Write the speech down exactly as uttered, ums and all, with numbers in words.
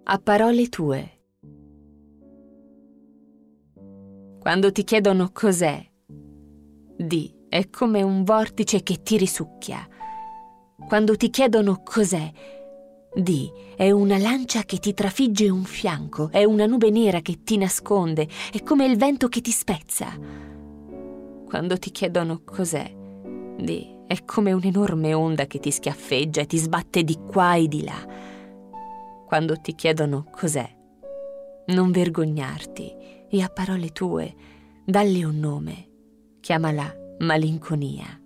A parole tue. Quando ti chiedono cos'è, di è come un vortice che ti risucchia. Quando ti chiedono cos'è, di è una lancia che ti trafigge un fianco, è una nube nera che ti nasconde, è come il vento che ti spezza. Quando ti chiedono cos'è, di è come un'enorme onda che ti schiaffeggia e ti sbatte di qua e di là. Quando ti chiedono cos'è, non vergognarti e a parole tue, dalli un nome, chiamala malinconia.